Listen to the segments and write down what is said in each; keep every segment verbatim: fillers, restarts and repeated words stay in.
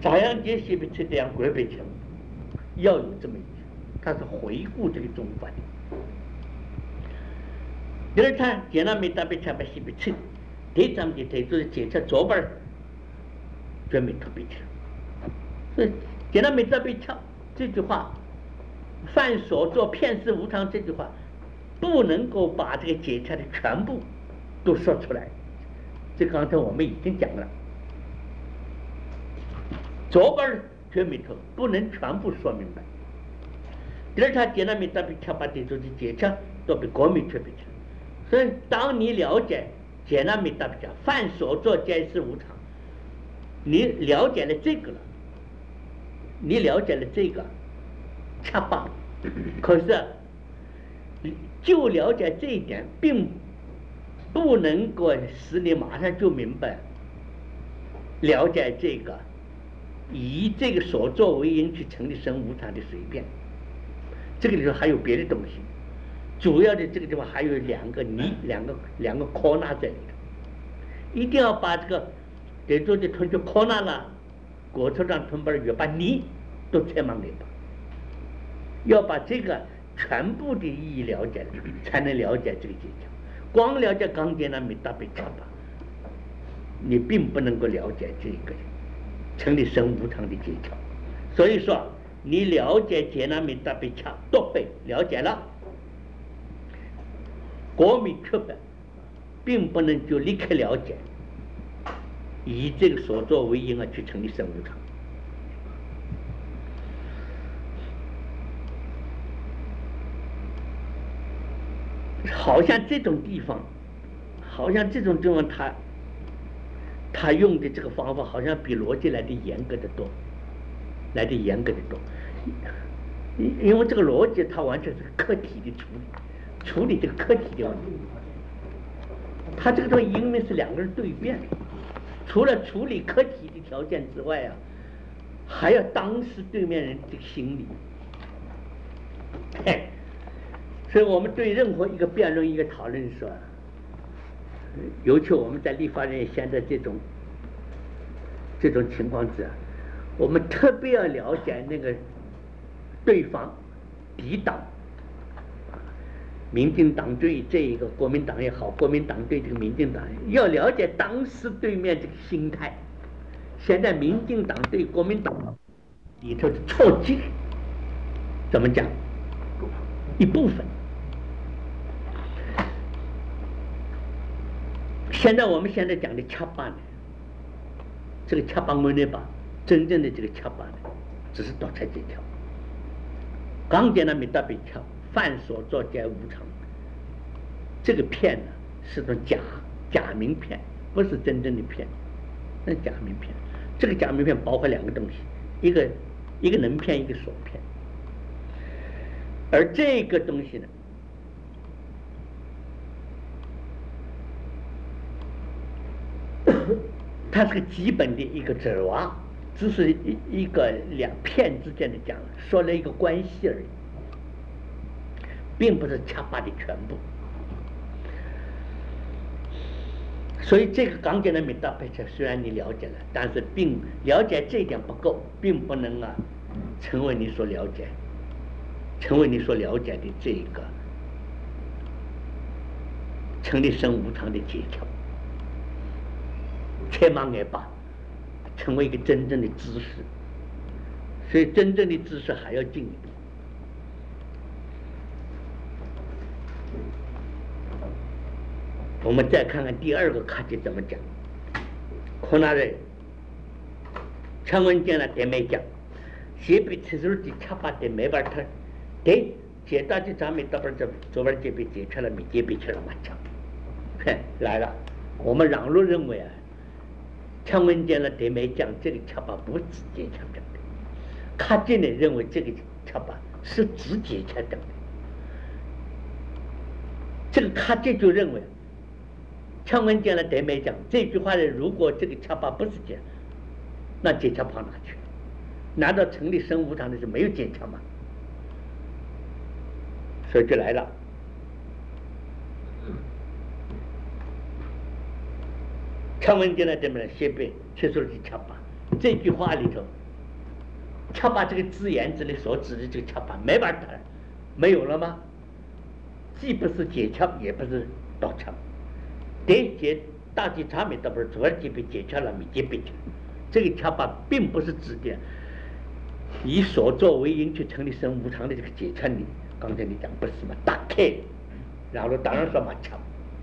咋样解西北吃这样国北腔，要有这么一句，它是回顾这个中国的。第二场简单没大被吃把西北吃，第三的推就是检测左边专门特别吃，所以简单没大被吃这句话，犯所作骗事无常这句话，不能够把这个检测的全部都说出来。这刚才我们已经讲了，左边绝密头不能全部说明白。第二场简单没大被吃把的就是检测都比国民特别吃。所以，当你了解简单没大比较犯所作皆是无常，你了解了这个了，你了解了这个，恰当。可是，就了解这一点，并不能够使你马上就明白了解这个以这个所作为因去成立生无常的随便。这个里头还有别的东西。主要的这个地方还有两个你两个两个科纳在里头，一定要把这个得做的同学科纳了，国策上同班儿把你都拆满给吧，要把这个全部的意义了解了，才能了解这个技巧。光了解刚简单没大被差吧，你并不能够了解这个成立生无常的技巧。所以说，你了解简单没大被差都被了解了。国民课本并不能就立刻了解，以这个所作为因而去成立生无常。好像这种地方，好像这种地方他他用的这个方法好像比逻辑来的严格的多，来的严格的多。因为这个逻辑它完全是课题的处理。处理这个课题的问题，他这个东西因为是两个人对辩，除了处理课题的条件之外啊，还要当时对面人的心理。嘿，所以我们对任何一个辩论、一个讨论的时候，尤其我们在立法院现在这种这种情况之下，我们特别要了解那个对方敌党。民进党对这一个国民党也好，国民党对这个民进党，要了解当时对面这个心态。现在民进党对国民党里头的错觉，怎么讲？一部分。现在我们现在讲的恰巴呢，这个恰巴门内吧，真正的这个恰巴呢，只是多出这条。刚讲的没大被恰。犯所作皆无常，这个骗呢是种假假名骗，不是真正的骗，那假名骗。这个假名骗包括两个东西，一个一个能骗，一个所骗。而这个东西呢，它是个基本的一个指望，只是一一个两骗之间的讲，说了一个关系而已。并不是恰巴的全部，所以这个刚讲的没大配车，虽然你了解了，但是并了解这一点不够，并不能啊成为你所了解，成为你所了解的这个成立生无常的技巧，千万也罢，成为一个真正的知识。所以真正的知识还要进一步。我们再看看第二个课题怎么讲。可那人常文讲了点没讲，写比此时的恰巴点没法他，对，解答的咱们到边这左边这边解出了没解别去了嘛讲，嘿来了。我们让路认为啊，常文讲了点没讲，这个恰巴不是直接讲的，卡进呢认为这个恰巴是直接讲的，这个卡进就认为。常文讲了得没讲这句话呢？如果这个恰巴不是讲，那检查跑哪去了？难道成立生无常的是没有检查吗？所以就来了。常文讲了得没了？先别切除了恰巴， 这句话里头，恰巴这个字眼这里所指的这个恰巴没法谈，没有了吗？既不是解恰，也不是倒恰，对解大体差别倒不是主要级别解恰了，没级别。这个恰巴并不是指的以所作为因去成立生无常的这个解恰理。刚才你讲不是嘛？打开，然后当然说嘛恰。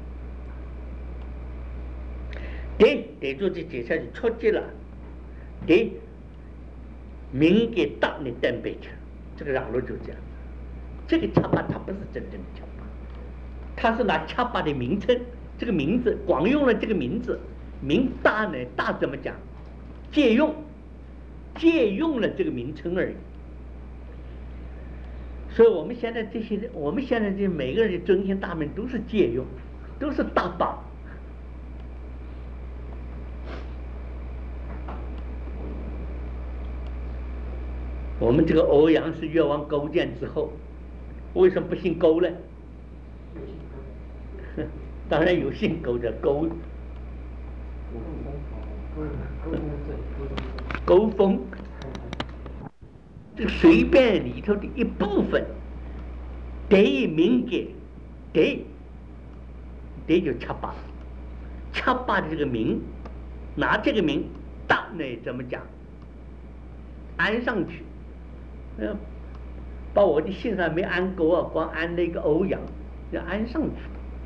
对，对住这解恰就错记了。对，明给大的登背去，这个让路就这样。这个恰巴它不是真正的恰巴，它是拿恰巴的名称，这个名字光用了这个名字，名大呢大怎么讲？借用，借用了这个名称而已。所以我们现在这些人，我们现在这每个人的尊姓大名都是借用，都是大巴。我们这个欧阳是越王勾践之后，为什么不姓勾呢？当然有姓勾的勾，勾风，这个随便里头的一部分，得名给得，得就恰巴，恰巴的这个名，拿这个名大呢怎么讲？安上去。呃，把我的姓上没安勾啊，光安了一个欧阳，要安上去。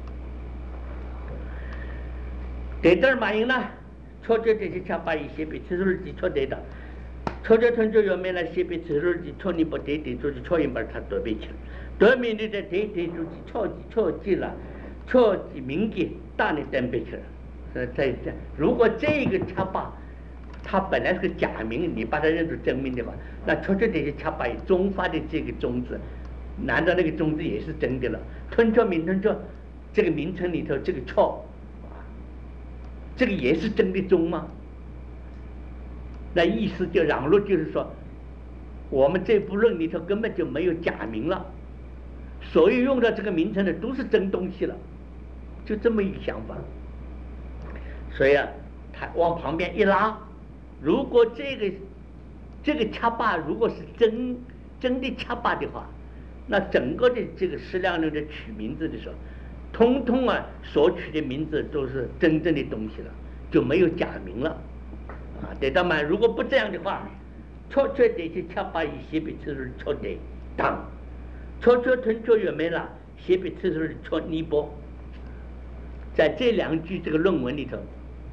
对这儿嘛应呢，错觉这些恰巴一些比次数的错对的，错觉吞就原没了些比次数的错你不对对，就是错一半它对不起了，对面的在对对就是错错记了，错记名给大的登不起了。呃，在这如果这个恰巴。它本来是个假名，你把它认作真名的吧？那确实这些恰巴中发的这个中字，难道那个中字也是真的了？吞错名吞错，这个名称里头这个错，这个也是真的中吗？那意思就让路就是说，我们这部论里头根本就没有假名了，所有用到这个名称的都是真东西了，就这么一个想法。所以啊，他往旁边一拉。如果这个这个恰巴如果是真真的恰巴的话，那整个的这个释量论的取名字的时候，通通啊所取的名字都是真正的东西了，就没有假名了啊。对的嘛？如果不这样的话，错错的些恰巴一些比次数错的当，错错吞错也没了，些比次数的错尼波，在这两句这个论文里头。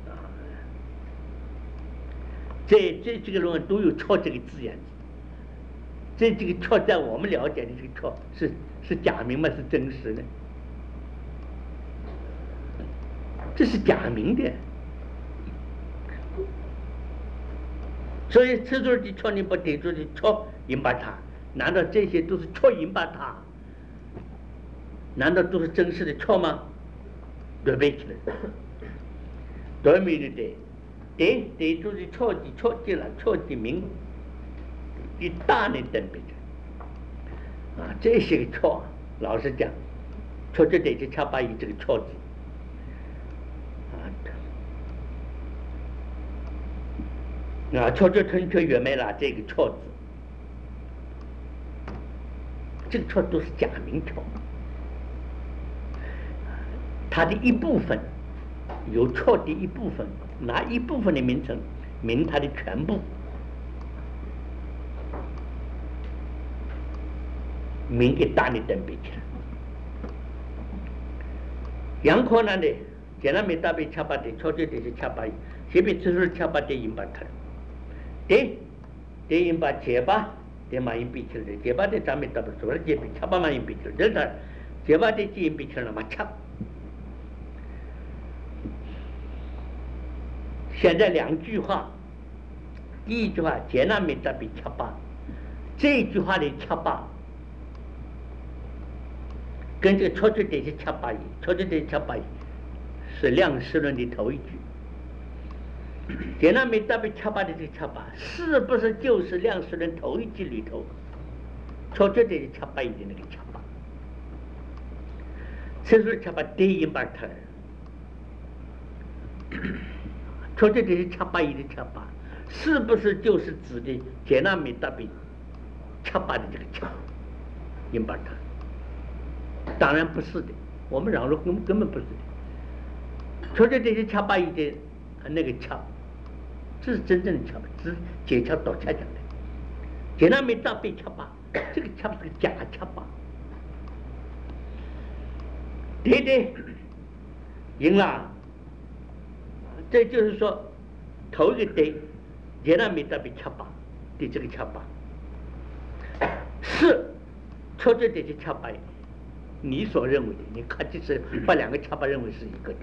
这这这个论文都有错这个字眼，这这个错在我们了解的这个错是是假名吗？是真实的？这是假名的，所以吃住的错你不得住的错引把它，难道这些都是错引把它？难道都是真实的错吗？对不起了，对面的对。对对，就是错记错记了，错记名一大的登别的啊，这些个错，老实讲，错就得去恰巴以这个错字啊，啊，错就吞却原没了这个错字，这个错都是假名错，它的一部分有错的一部分。拿一部分的名称名它的全部，名给大的登别起来。杨可呢的，简单没大被恰巴的，错就得是恰巴，随便只是恰巴的引把它，对，对引把结巴，对嘛引别起来，结巴的咱们大不做了，结巴恰巴嘛引别起来，这个结巴的引别起来嘛恰。现在两句话，第一句话接纳没达比恰巴，这一句话的恰巴跟这个错错得是恰巴一，错错得恰巴一是量释论的头一句。接纳没达比恰巴的这个恰巴，是不是就是量释论头一句里头错错得是恰巴一的那个恰巴？这是恰巴第一把它。错这这是恰巴一的恰巴， 是不是就是指的杰那米达比恰巴的这个恰因巴塔？当然不是的，我们嚷说根根本不是的。除了这些恰巴一点那个恰，这是真正的恰巴，是解恰倒恰讲的。杰那米达比恰巴，这个恰是个假恰巴。对对，赢了。这就是说，头一个对，杰那米达比恰巴的这个恰巴，是出这这些恰巴，你所认为的，你看就是把两个恰巴认为是一个的。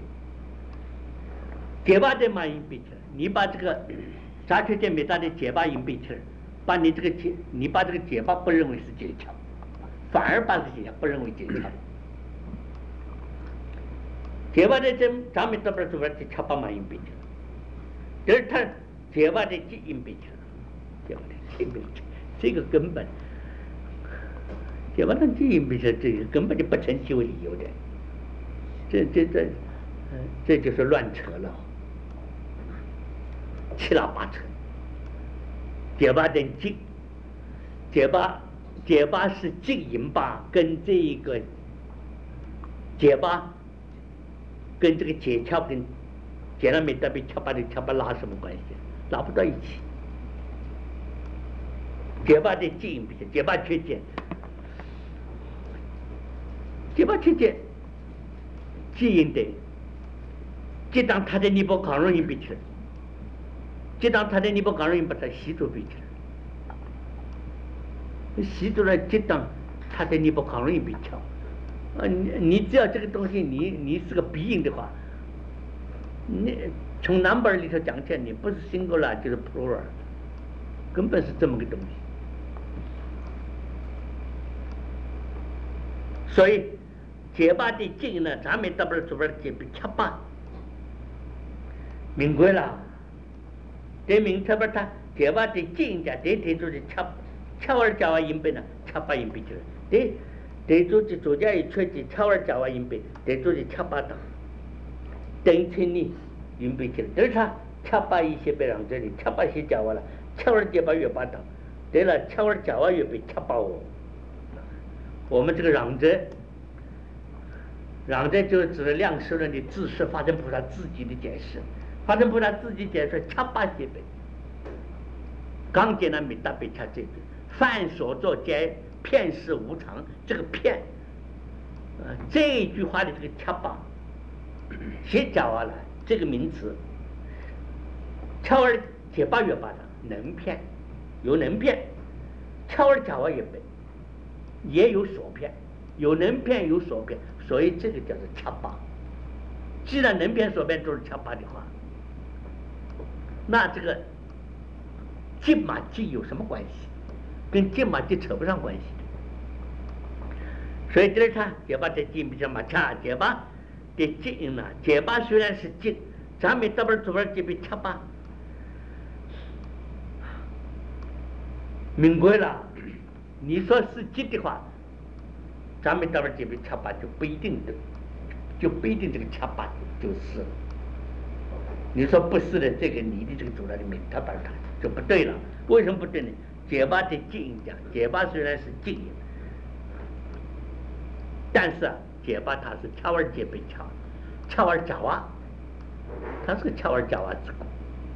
结巴的嘛音背起来，你把这个杂缺点米大的结巴音背起来，把你这个结，你把这个结巴不认为是结恰，反而把这个结恰不认为结恰。结巴的这咱们这边这边的恰巴嘛音背起来，这是他结巴的结音背起来，结巴的结音背起来，这个根本结巴的结音背起来，这个根本就不成其为理由的，这这这，嗯，这就是乱扯了。七拉八扯，结巴的结，结巴结巴是结音巴，跟这一个结巴跟这个结恰跟结那没得比恰巴的恰巴拉什么关系？拉不到一起。结巴的结音不行，结巴缺结，结巴缺结，结音的，结当他的尼泊康容易比起来。这当他的你不刚人把它吸住背起来，吸住了，这当他的你不刚容易被敲啊！你你只要这个东西，你你是个鼻音的话，你从 number 里头讲起来，你不是 singular 就是 plural， 根本是这么个东西。所以结巴的经呢，咱们 double 这边结被掐巴，明白了。这明特别他结巴的经家，这这就是掐掐完加完音背呢，掐巴音背起来。这这就是作家一出去掐完加完音背，这就是掐巴当，等清你音背起来。这是他掐巴一些别让这里掐巴些加完了，掐完结巴越巴当，对了，掐完加完越被掐巴哦。我们这个嚷着，嚷着就指的量师论的自是法身菩萨自己的解释。法身菩萨自己解说掐巴些呗，刚解那没大被掐这个，凡所作皆片是无常，这个片，呃，这一句话的这个掐巴，写讲完了这个名词，掐而解巴月巴上能片，有能片，掐而讲完也背，也有所片，有能片有所片，所以这个叫做掐巴。既然能片所片都是掐巴的话，那这个结马结有什么关系？跟结马结扯不上关系。所以这里看结巴的结比较嘛掐，结巴的结音呢，结巴虽然是结，咱们这边这边结比掐巴，明白了？你说是结的话，咱们这边结比掐巴就不一定的，就不一定这个掐巴就是了。你说不是的，这个你的这个主张的名他把它就不对了。为什么不对呢？结巴的结音讲，结巴虽然是结音，但是啊，结巴它是掐完结被掐，掐完夹哇，它是个掐完夹哇之功，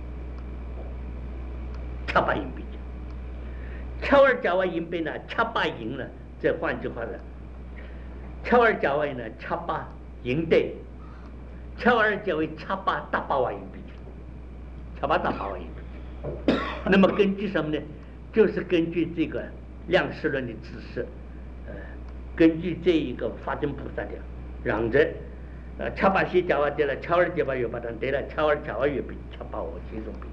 掐巴音被掐，掐完夹哇音被呢，掐巴音了。这换句话呢，掐完夹哇呢，掐巴音对。掐完结为掐巴大八瓦音比，掐巴大八瓦音比。那么根据什么呢？就是根据这个量师论的知识，呃，根据这一个法身菩萨的让着，呃，掐巴西加瓦对了，掐完结巴又把它对了，掐完加瓦又比掐巴我其中比。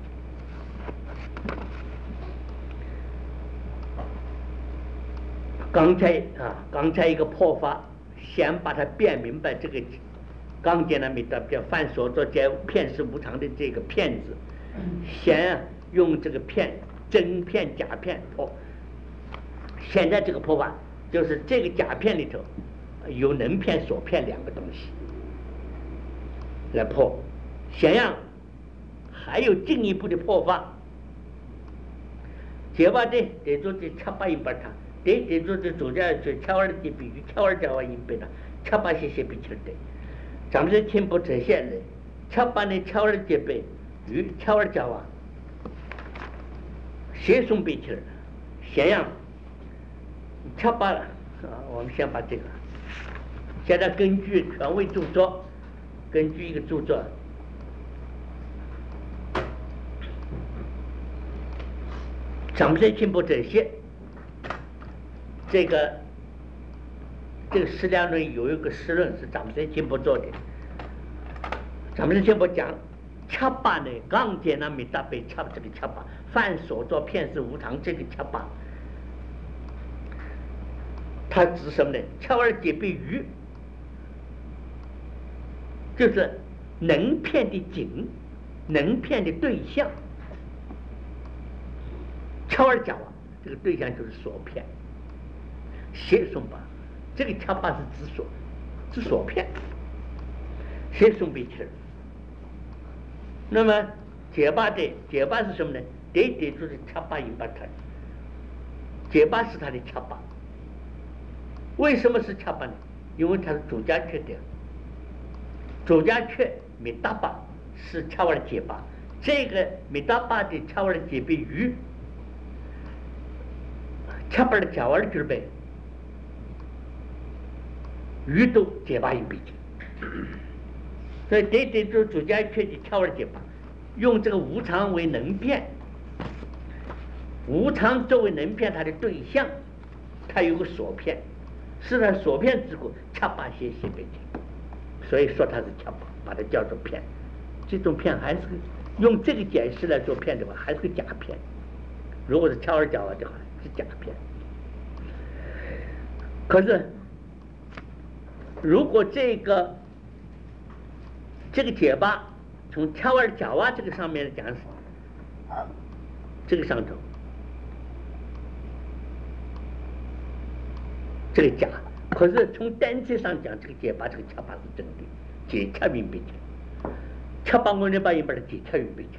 刚才啊，刚才一个破法，先把它辨明白这个。刚讲了没得叫凡所作皆片是无常的这个片子，先用这个片真片假片破。现在这个破法就是这个假片里头有能片所片两个东西来破。显然还有进一步的破法， 结巴的得做的七八音八他，得得做的主家就七二的比喻，七二加话音别了，七八些些比起来的，咱们是听不这些的，七八呢七二节背，与七二加话，写送比起来，咸阳七八了啊，我们先把这个，现在根据权威著作，根据一个著作。咱们再进步这些，这个这个释量论有一个释论是咱们再进步做的，咱们再进步讲，七八呢，刚解那米大悲七这个七八，犯所作骗是无常这个七八，它指什么呢？七二解被愚，就是能骗的景，能骗的对象。七二讲啊，这个对象就是所骗，写送吧，这个七八是指所，指所骗，写送被吃。那么结巴的结巴是什么呢？得得就是七八音八它，结巴是它的七八。为什么是七八呢？因为它是主家缺的，主家缺没大巴是七二结巴，这个没大巴的七二结被鱼。七八的加完了准备，鱼都结巴一笔的，所以得得做主家缺的七二结巴，用这个无常为能骗，无常作为能骗它的对象，它有个所骗，是它所骗之故，七八些些被所以说它是七八，把它叫做骗。这种骗还是用这个解释来做骗的话，还是个假骗。如果是七二加完的话。是假骗，可是如果这个这个解巴从七二加哇这个上面讲，这个上头这个假，可是从单词上讲，这个解巴这个七八是真的，解七运被解，七八我呢把一把它解七运被解，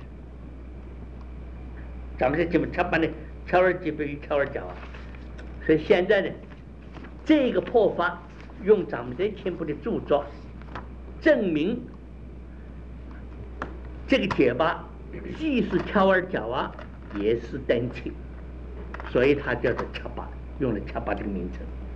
咱们这怎么七八呢？七二几倍于七二加啊，所以现在呢，这个破法用咱们这前部的著作证明，这个解巴既是七二加啊，也是单词，所以它叫做七八，用了七八这个名称。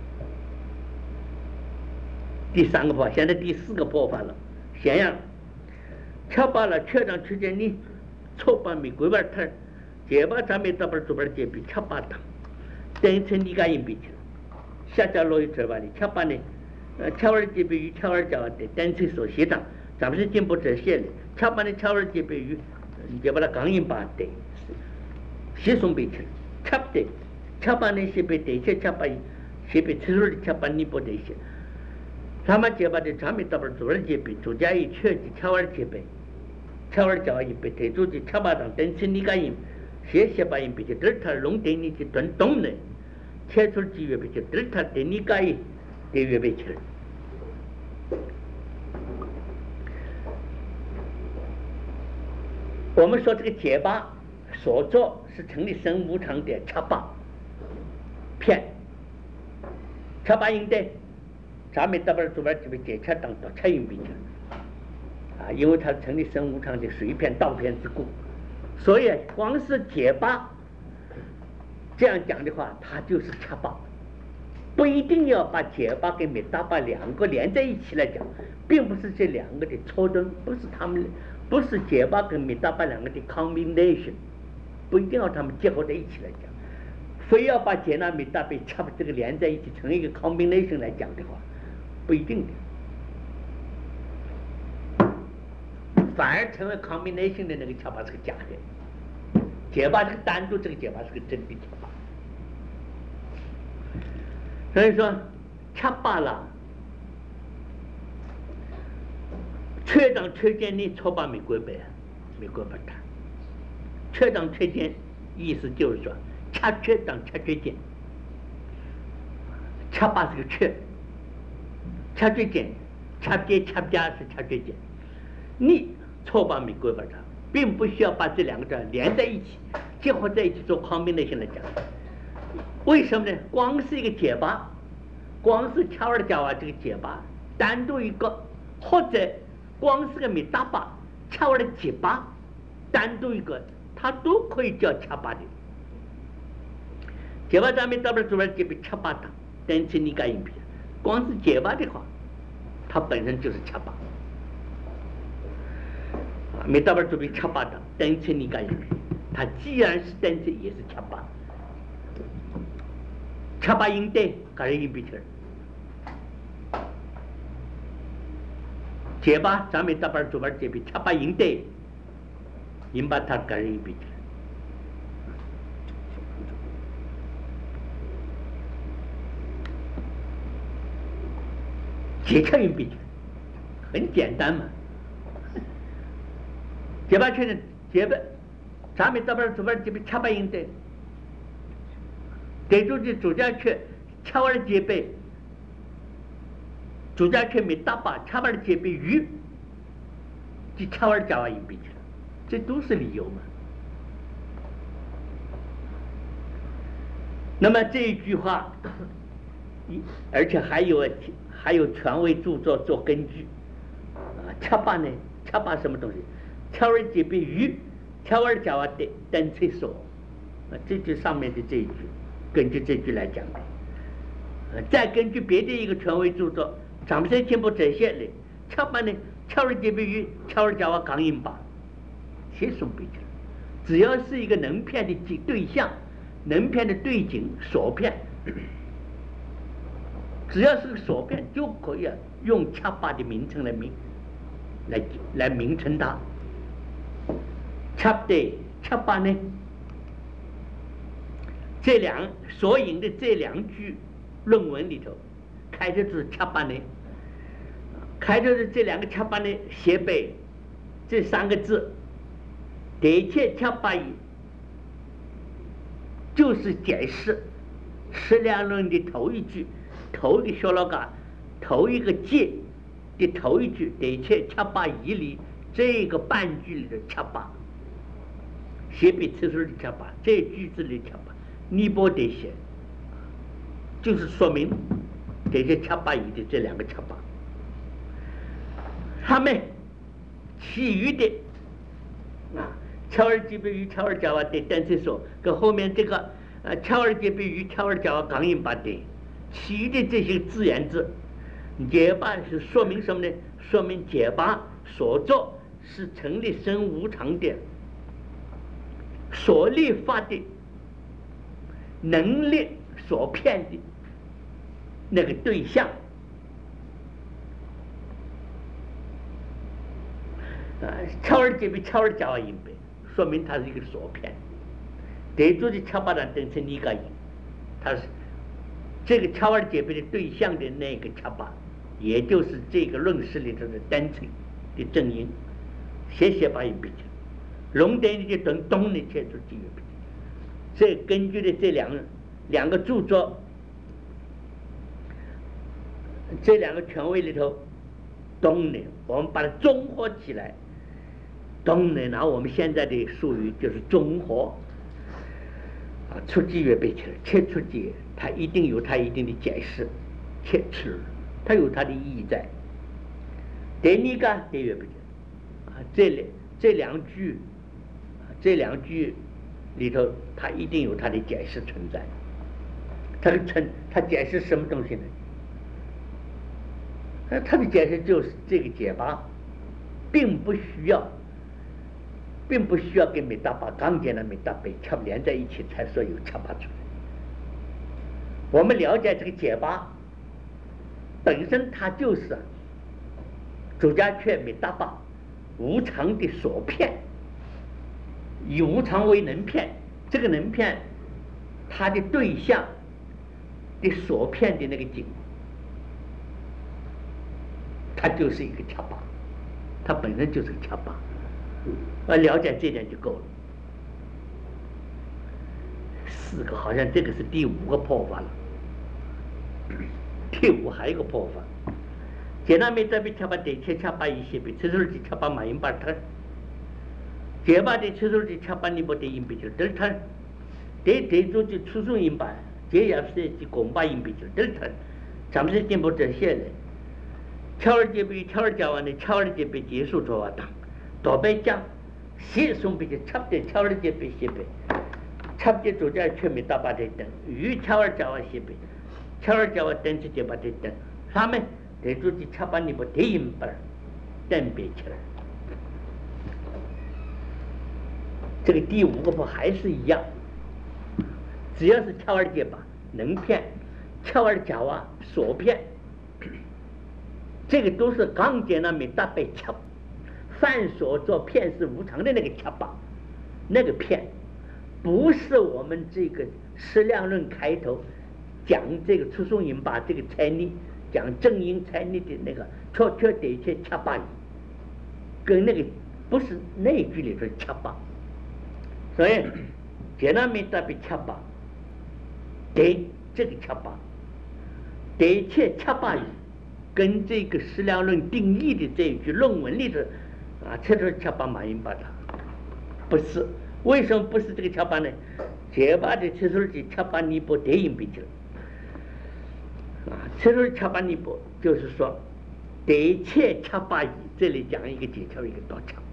第三个破，现在第四个破法了，咸阳七八了，确当区间呢，错把美国玩特。结巴咱们这边这边结比七八档，等成你个音比去了。下家落一车吧的七八呢，呃，七二结比与七二加的单词所写的，咱们是进步这些的。七八呢，七二结比与，就把它刚音把的，写送比去了。七的，七八呢写比对些七八，写比七二的七八你不对些。他们结巴的咱们这边这边结比，主家一缺的七二结比，七二加一比对住的七八档等成你个音。写写把音比较德尔塔龙等你去短动呢，切出几月比较德尔塔等你改的月比去了。我们说这个结巴所作是成立生无常的七八骗，七八音的，咱们这边这边就被解切当到七音比去了，啊，因为它成立生无常的随骗倒骗之故。所以光是结巴这样讲的话，它就是七八，不一定要把结巴跟米大巴两个连在一起来讲，并不是这两个的错顿，不是他们，不是结巴跟米大巴两个的 combination， 不一定要他们结合在一起来讲，非要把结那米大被七八这个连在一起成一个 combination 来讲的话，不一定的。反而成为 combination 的那个七八是个假的，结巴这个单独这个结巴是个真的结巴。所以说七八了，缺当缺见呢，错把没归白，没归白它。缺当缺见意思就是说，七缺当七缺见，七八是个缺，七缺见，七加七加是七缺见，你错把没归白它， 并不需要把这两个字连在一起，结合在一起做 combination 来讲。为什么呢？光是一个结巴，光是翘二角啊这个结巴，单独一个，或者光是个米大巴，翘二的结巴，单独一个，它都可以叫恰巴的。结巴咱们到了主要就被恰巴的，但是你敢应别，光是结巴的话，它本身就是恰巴。没到了就被恰巴的，但是你敢应别，它既然是但是也是恰巴。恰巴应对，个人应别起来。结巴咱们到了主要就被恰巴应对，应把它个人应别起来。结腔音闭起来，很简单嘛。结巴确认结巴，咱们这边这边这边恰巴音的，给住的主家却恰巴的结背，主家却没大把恰巴的结背鱼，就恰巴的加话音闭起来，这都是理由嘛。那么这一句话，而且还有还有权威著作做根据啊，恰巴呢？恰巴什么东西？恰尔结比鱼，恰尔加话的等厕所啊，这就上面的这一句，根据这句来讲的。呃，再根据别的一个权威著作，咱们先全部这些嘞。恰巴呢？恰尔结比鱼，恰尔加话刚硬吧，谁说不起来？只要是一个能骗的对象，能骗的对景所骗。只要是个所骗就可以用恰巴的名称来名来来名称它。恰的恰巴呢？这两所引的这两句论文里头，开头是恰巴呢，开头的这两个恰巴呢，写背这三个字，的确恰巴语就是解释释量论的头一句。头一个小老嘎，头一个节的头一句，的确恰巴义里这个半句里的恰巴，写比词书的恰巴，这句子里恰巴，尼泊得写，就是说明这些恰巴义的这两个恰巴，他们其余的啊，乔尔基比与乔尔加瓦的单词说，跟后面这个呃乔尔基比与乔尔加瓦刚硬巴的。其余的这些自然字，结巴是说明什么呢？说明结巴所作是成立生无常的，所立法的能力所骗的那个对象。啊，乔尔结比乔尔加瓦音呗，说明它是一个所骗。得住的乔巴兰等成尼嘎音，它是。这个恰尔结背的对象的那个恰巴，也就是这个论式里头的单词的正音，写写把音闭起来，龙点的就等东的切出几个闭。这根据的这两个两个著作，这两个权威里头，东呢，我们把它综合起来，东呢，拿我们现在的术语就是综合。啊，出击越背起来，切出击，它一定有它一定的解释，切出，它有它的意义在。第二个，第越背起来，啊，这里这两句，啊，这两句里头，它一定有它的解释存在。它的存，它解释什么东西呢？那它的解释就是这个结巴，并不需要。并不需要跟米大巴刚结了米大被恰连在一起才说有恰巴出来。我们了解这个结巴本身，它就是主家却米大巴无常的所骗，以无常为能骗，这个能骗它的对象的所骗的那个景，它就是一个恰巴，它本身就是个恰巴。啊，了解这点就够了。四个，好像这个是第五个破法了。第五还有一个破法，简单没这边恰巴得切恰巴一些呗，这就是恰巴马英巴特。 结巴的吃出的吃把你不得硬币球，这他得得住的出送硬巴，这也是的公巴硬币球，这他咱们是进步这些的。乔尔杰被乔尔讲完的，乔尔杰被结束做完当，多被讲，写送被就差不多乔尔杰被写被，差不多做在全面大把的等，与乔尔讲完写被，乔尔讲完等直接把这等，他们得住的吃把你不得硬巴，等别起来。这个第五个步还是一样，只要是乔尔结巴能骗，乔尔夹娃所骗，这个都是刚结那没大被掐，犯所做骗是无常的那个掐吧，那个骗，不是我们这个释量论开头讲这个出送引把这个财力讲正因财力的那个确确得确掐吧，跟那个不是那一句里头掐吧。所以，简单没特别恰巴，对这个恰巴，的确恰巴语，跟这个释量论定义的这一句论文里头啊，确实恰巴马音巴它不是，为什么不是这个恰巴呢？结巴的确实是恰巴尼波得音比较啊，确实恰巴尼波就是说，的确恰巴语，这里讲一个诀窍，一个道窍。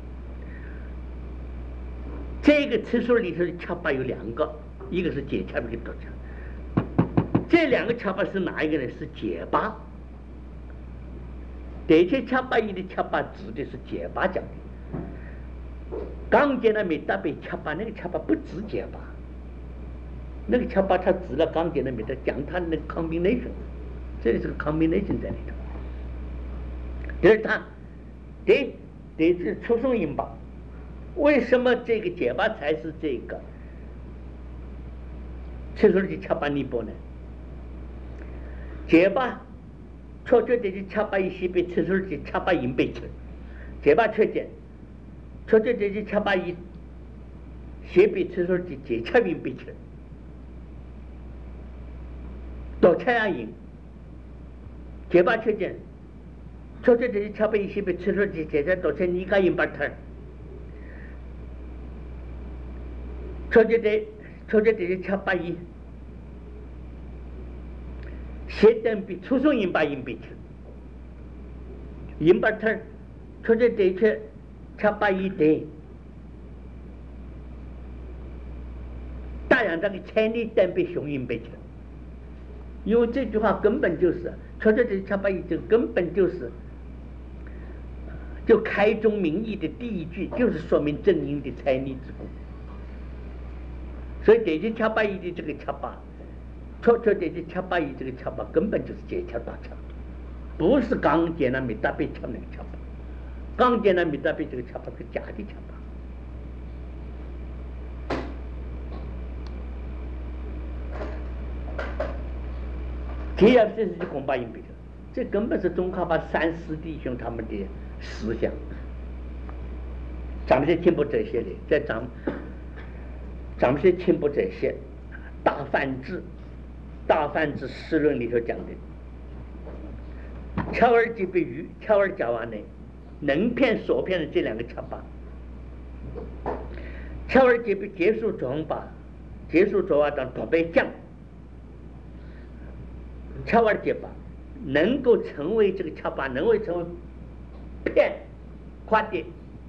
这个次数里头的恰巴有两个，一个是解恰，一个道恰。这两个恰巴是哪一个呢？是解巴。的确恰巴一的恰巴指的是解巴讲的。刚结那没大被恰巴，那个恰巴不指解巴，那个恰巴它指了刚结那没得讲它的那个 combination， 这里是个 combination 在里头。这是它得得是出送音吧。为什么这个解巴才是这个吃出的恰巴尼波呢？解巴确确的恰巴一些被吃出的恰巴银被吃，解巴确见，确确的恰巴一些被吃出的解恰银被吃，多恰呀银，解巴确见，确确的恰巴一些被吃出的解恰多恰尼嘎银巴特。确确的，确确的恰巴一，写等比出送银巴银比去，银巴特，确确的确恰巴一的，大洋这个千里等比雄银比去，因为这句话根本就是，确确的恰巴一就根本就是，就开宗明义的第一句就是说明正因的财力之故。所以这些恰巴一的这个恰巴，确确这些恰巴一这个恰巴根本就是解恰大恰，不是刚结那没大被恰那个恰巴，刚结那没大被这个恰巴是假的恰巴。这样这是恐怕硬币的，这根本是中卡巴三师弟兄他们的思想，咱们是听不这些的，在咱们。咱们是听不这些大梵志大梵志释论里头讲的乔尔吉比喻乔尔加瓦内能骗所骗的这两个恰巴，乔尔吉比结束中吧结束中啊当多被降，乔尔吉巴能够成为这个恰巴能够成为骗夸的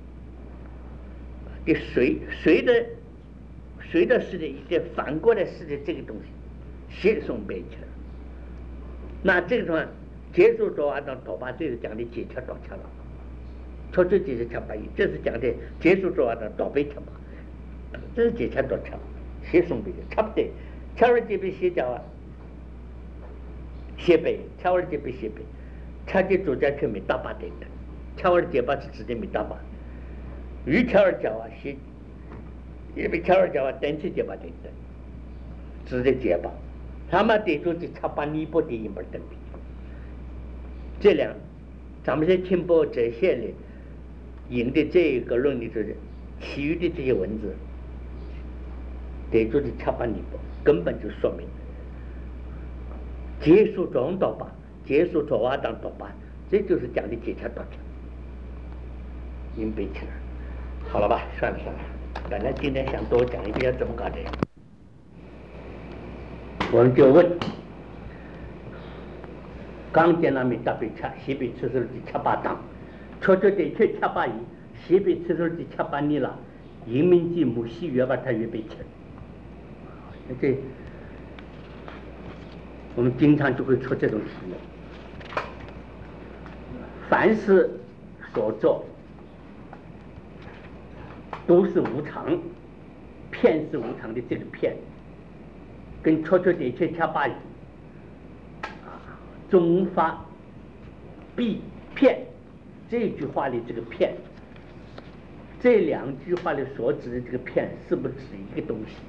的谁谁的随着是的一个反过来是的这个东西，写送背起来。那这个地方结束做完到多巴，这是讲的解恰多恰了，确实解恰八一，这是讲的结束做完到多背恰吧，这是解恰多恰，写送背差不多。恰尔这边写讲啊，写背，恰尔这边写背，恰的主家却没大把的的，恰尔这把是指的没大把，与恰尔讲啊写。也被乔尔讲话等次结巴等等，指的结巴，他们得出去恰巴尼波的一门等比，这两，咱们在听播这些里引的这一个论里头的，其余的这些文字，得出去恰巴尼波，根本就说明结束中道吧，结束左瓦当道吧，这就是讲的解恰道恰，因背起来。 好了吧，算了算了，本来今天想多讲一点，怎么搞的？我们就问，刚见那米大被吃，西北吃手的吃八当，确确的确吃八一，西北吃手的吃八你了，人民节目喜悦把它越被吃。这我们经常就会出这种题目。凡事所做都是无常，骗是无常的这个骗，跟确确的确吃八一。中发必骗这句话里这个骗，这两句话里所指的这个骗是不是指一个东西？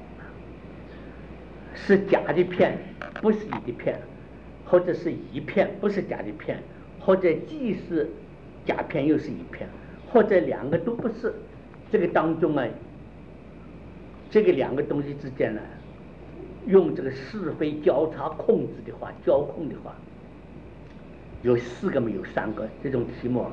是假的骗，不是一的骗，或者是一骗，不是假的骗，或者既是假骗又是一骗，或者两个都不是。这个当中啊，这个两个东西之间呢，用这个是非交叉控制的话，交控的话，有四个没有三个这种题目，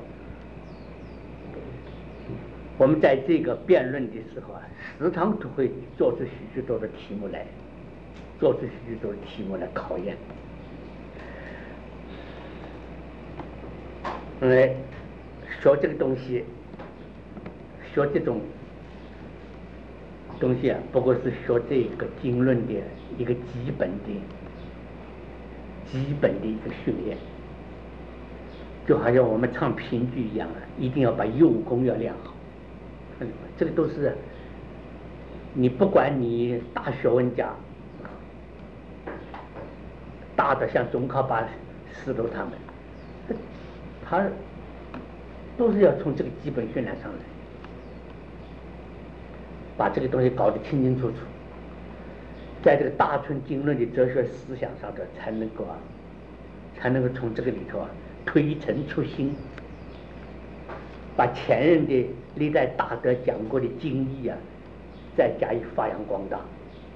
我们在这个辩论的时候啊，时常都会做出许许多多的题目来，做出许许多多的题目来考验。因为学这个东西，学这种东西啊，不过是学这个经论的一个基本的、基本的一个训练，就好像我们唱评剧一样啊，一定要把右功要练好。这个都是你不管你大学问家，大的像宗喀巴师徒他们，他都是要从这个基本训练上来。把这个东西搞得清清楚楚，在这个大乘经论的哲学思想上头，才能够啊，才能够从这个里头啊推陈出新，把前人的历代大德讲过的经义啊，再加以发扬光大。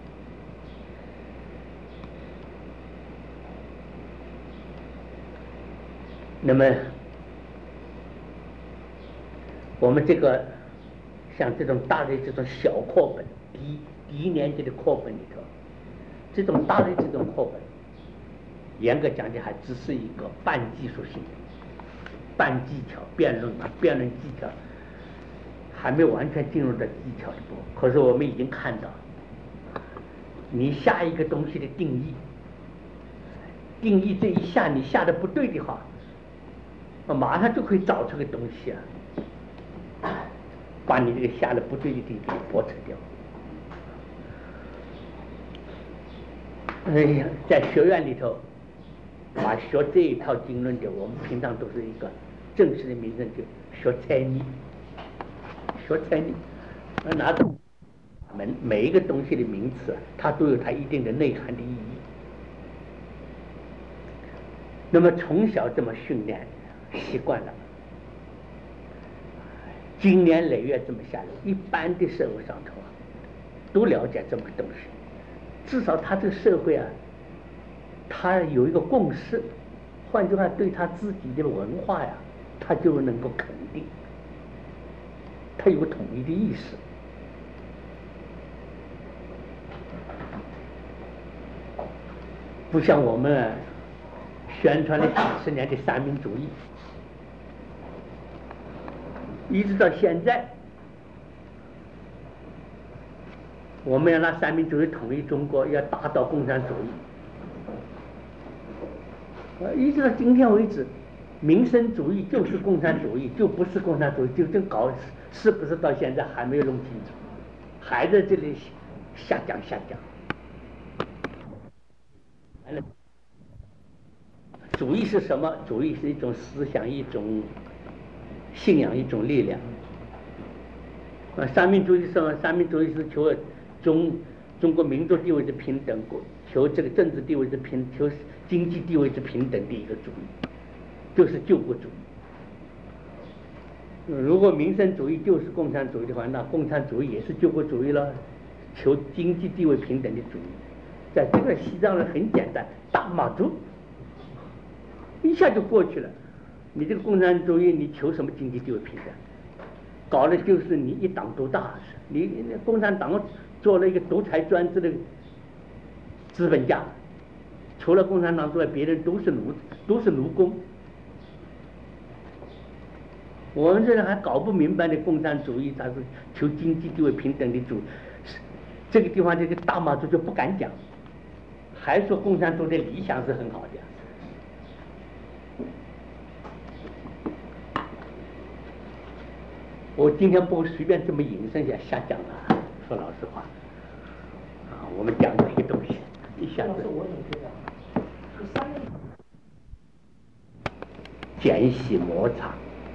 那么，我们这个。像这种大的这种小课本，低低年级的课本里头，这种大的这种课本，严格讲起还只是一个半技术性的、半技巧辩论嘛，辩论技巧还没完全进入到技巧的部分。可是我们已经看到，你下一个东西的定义，定义这一下你下的不对的话，马上就可以找出个东西啊。把你这个下的不对的地方驳斥掉。哎呀，在学院里头，把学这一套经论的，我们平常都是一个正式的名称，就学猜疑，学猜疑，拿着门每一个东西的名词，它都有它一定的内涵的意义。那么从小这么训练，习惯了。经年累月这么下来，一般的社会上头啊，都了解这么个东西。至少他这个社会啊，他有一个共识，换句话，对他自己的文化呀，他就能够肯定，他有个统一的意识。不像我们宣传了几十年的三民主义。一直到现在，我们要拿三民主义统一中国，要打倒共产主义。呃，一直到今天为止，民生主义就是共产主义，就不是共产主义，就这搞是不是到现在还没有弄清楚，还在这里瞎讲瞎讲。完了，主义是什么？主义是一种思想，一种信仰，一种力量。啊，三民主义是什么？三民主义是求中中国民族地位之平等，求这个政治地位之平，求经济地位之平等的一个主义，就是救国主义。如果民生主义就是共产主义的话，那共产主义也是救国主义了，求经济地位平等的主义。在这个西藏人很简单，大马族一下就过去了。你这个共产主义，你求什么经济地位平等？ 搞的就是你一党独大，你你共产党做了一个独裁专制的资本家，除了共产党之外，别人都是奴都是奴工。我们这人还搞不明白的共产主义，它是求经济地位平等的主，这个地方这个大马族就不敢讲，还说共产主义的理想是很好的。我今天不随便这么引申一下瞎讲啊，说老实话，啊，我们讲这个东西，一下子间隙摩擦。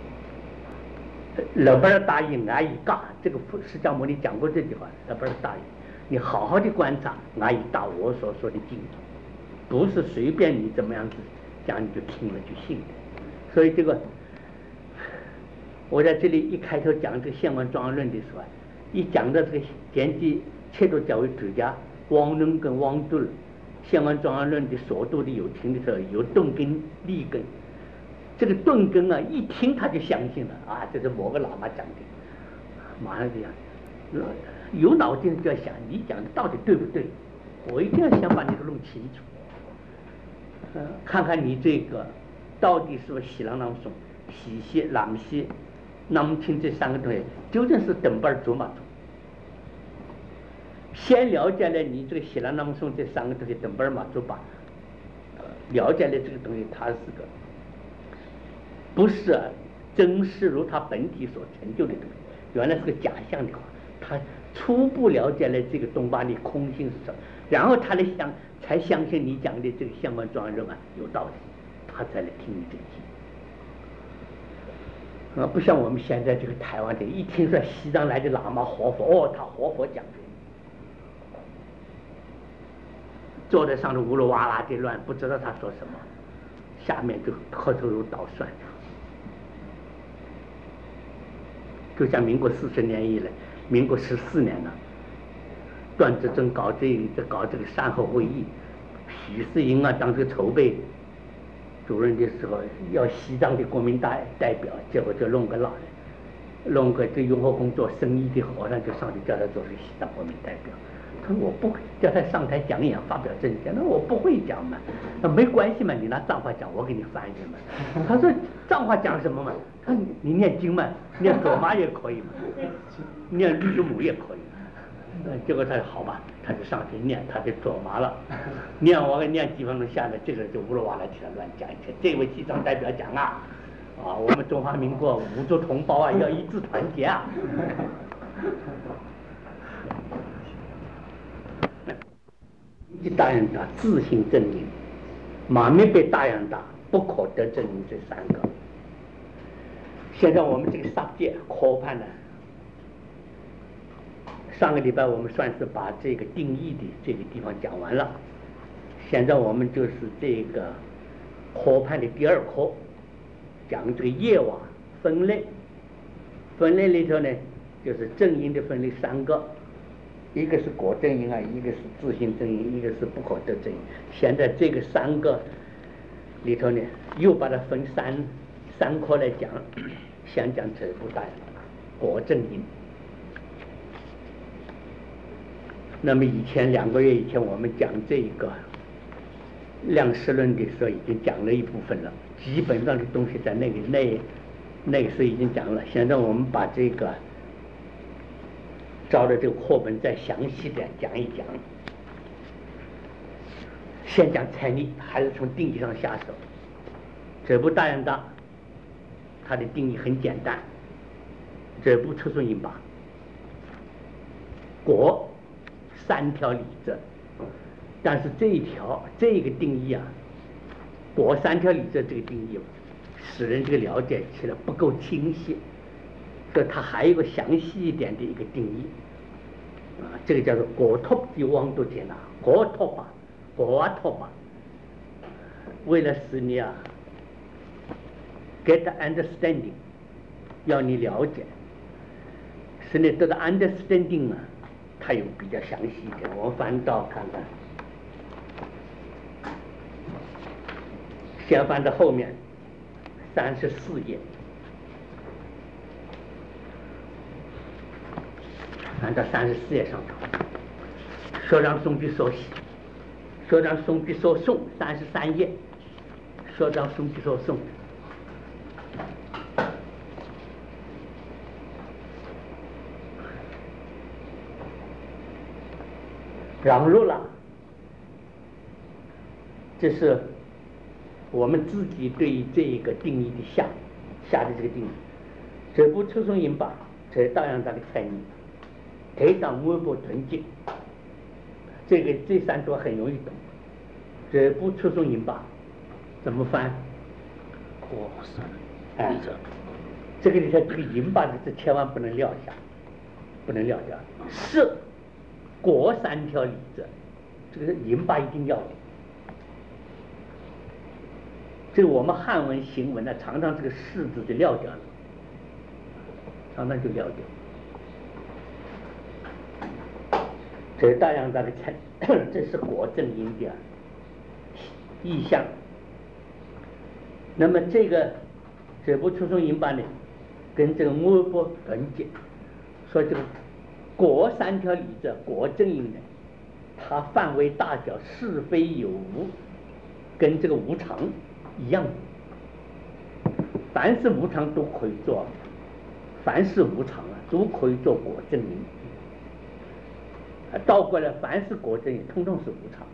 老板儿答应俺一嘎，这个释迦牟尼讲过这句话，老板儿答应你好好的观察，俺一答我所说的经，不是随便你怎么样子讲你就听了就信的。所以这个我在这里一开头讲这个宪王庄严论的时候，一讲到这个前期切度教育主家汪伦跟汪杜宪王庄严论的所读的有听的时候，有顿根立根。这个顿根啊，一听他就相信了啊，这是某个喇嘛讲的，马上就讲，有脑筋就要想你讲的到底对不对，我一定要想把你给弄清楚，呃，看看你这个到底是不是喜郎朗诵、喜西、朗西、南清这三个东西究竟是等班走马走。先了解了你这个喜郎朗诵这三个东西等班马走吧，呃，了解了这个东西，它是个。不是、啊、真实如他本体所成就的东西，原来是个假象的话，他初步了解了这个东巴的空性是什么，然后他来相才相信你讲的这个相关庄严论啊有道理，他才来听你这个经。啊，不像我们现在这个台湾的，一听说西藏来的喇嘛活佛，哦，他活佛讲的，坐在上头乌噜哇啦的乱，不知道他说什么，下面就磕头如捣蒜。就像民国四十年以来，民国十四年了，段志珍搞这这搞这个善后会议，许世英啊当这个筹备主任的时候，要西藏的国民代代表，结果就弄个老人，弄个这雍和宫做生意的和尚就上去叫他做这个西藏国民代表。他说我不会，叫他上台讲演发表政见，那我不会讲嘛，那没关系嘛，你拿藏话讲，我给你翻译嘛。他说藏话讲什么嘛？他说你念经嘛，念卓玛也可以嘛，念绿祖母也可以。结果他说好吧，他就上去念他的卓玛了，念完念几分钟下来，这个就乌噜哇啦起来乱讲一切。这位西藏代表讲啊，啊，我们中华民国五族同胞啊要一致团结啊。大雁塔自性正因，马没被大雁塔不可得正因这三个。现在我们这个上界科判呢，上个礼拜我们算是把这个定义的这个地方讲完了，现在我们就是这个科判的第二科，讲这个业瓦分类，分类里头呢就是正因的分类三个。一个是果正因啊，一个是自性正因，一个是不可得正因。现在这个三个里头呢，又把它分三三科来讲，先讲这部大果正因。那么以前两个月以前我们讲这个量识论的时候，已经讲了一部分了，基本上的东西在那个那那个时候已经讲了。现在我们把这个照着这个课本再详细的讲一讲。先讲财力，还是从定义上下手。这部大雁塔，它的定义很简单，这部出顺因吧，果三条理则，但是这一条这个定义啊，果三条理则这个定义，使人这个了解起来不够清晰。所以它还有一个详细一点的一个定义，啊，这个叫做果托的汪多杰纳，果托吧，果啊托吧，为了使你啊 get understanding， 要你了解，使你得到 understanding 啊，它有比较详细一点。我们翻到看看，先翻到后面三十四页。 按照三十四页上头，说让宋举所写，说让宋举所诵，三十三页，说让宋举所诵。让入了，这是我们自己对于这一个定义的下下的这个定义。这部初诵音吧，这大样大的概念，推上微博囤积，这个这三组很容易懂。这部初诵音吧，怎么翻？ 过三哎，这个里头这个音吧的字千万不能撂下，不能撂下，是过三条理子，这个音吧一定要有。这个我们汉文行文呢，常常这个士字就撂掉了，常常就撂掉。这大样大的猜，这是国正音的意象。那么这个这部初诵音吧呢，跟这个微博连接，说这个国三条理子国正音呢，它范围大小是非有无，跟这个无常一样，凡是无常都可以做，凡是无常啊都可以做果正音。倒过来，凡是果正音，通通是无常。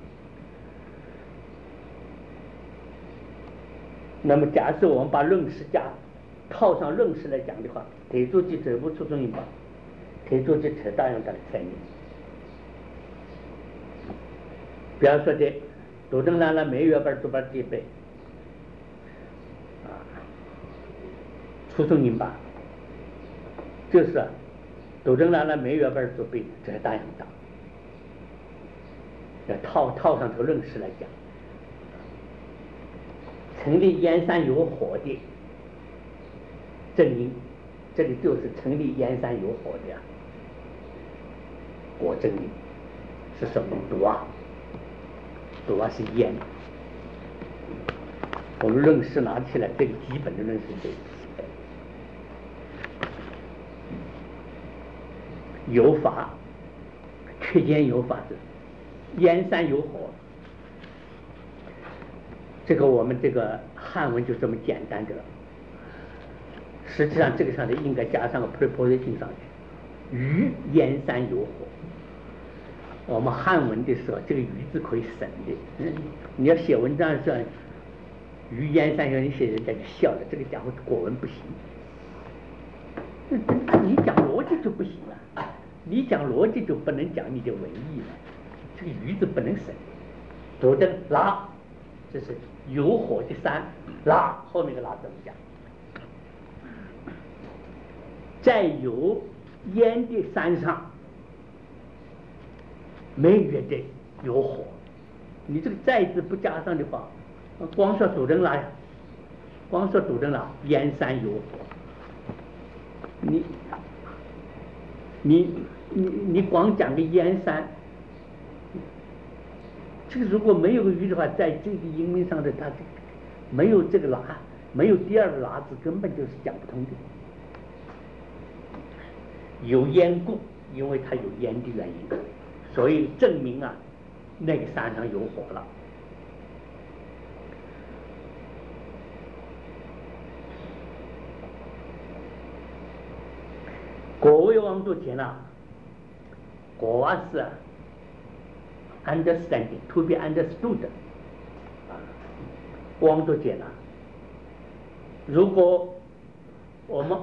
那么，假设我们把论释加套上论释来讲的话，推出去这部初诵音吧，推出去扯大样大的概念。比方说的，杜正兰了每月本都把这背。初诵音吧，就是杜正兰了每月本做背，这是大样大。要套套上这个论释来讲，成立燕山有火的正音，这个就是成立燕山有火的果正音，是什么？毒啊，毒啊是烟。我们论释拿起来，这个基本的论释对。有法，缺间有法子，燕山有火。这个我们这个汉文就这么简单的了。实际上这个上头应该加上个 preposition 上去，于燕山有火。我们汉文的时候，这个于字可以省的。嗯，你要写文章上于燕山有，你写人家就笑了，这个家伙果文不行。你讲逻辑就不行了，你讲逻辑就不能讲你的文意了，这个于字不能省。左的拉，这是有火的山，拉后面的拉怎么讲？在有烟的山上，没月的有火，你这个在字不加上的话，光说主人拉呀，光说主人拉，燕山有火。你你你你光讲个燕山，这个如果没有个鱼的话，在这个音名上的它没有这个拉，没有第二个拉字，根本就是讲不通的。有烟故，因为它有烟的原因，所以证明啊，那个山上有火了。果为王都前了，果啊是 understanding to be understood， 王都前了。如果我们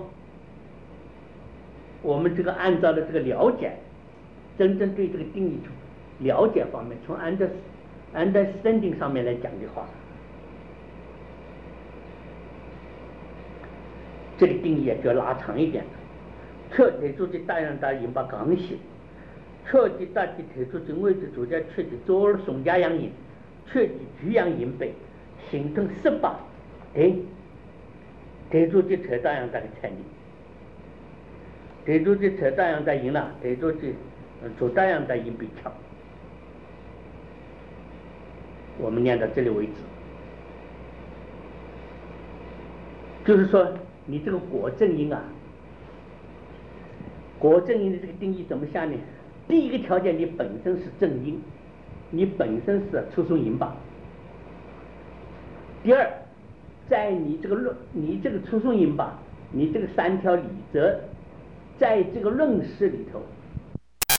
我们这个按照了这个了解，真正对这个定义了解方面，从 under understanding 上面来讲的话，这个定义也就要拉长一点了。彻提出的大样大音把刚性，彻的大的提出的位置主家确的左耳松加阳音，确的居阳音背，形成十八等提出的特大样大的概念。提出的特大样大音了，提出的主大样大音被强。我们念到这里为止，就是说你这个果正音啊， 果正因的这个定义怎么下呢？第一个条件，你本身是正因，你本身是初中因吧。第二，在你这个论，你这个初中因吧，你这个三条理则，在这个论事里头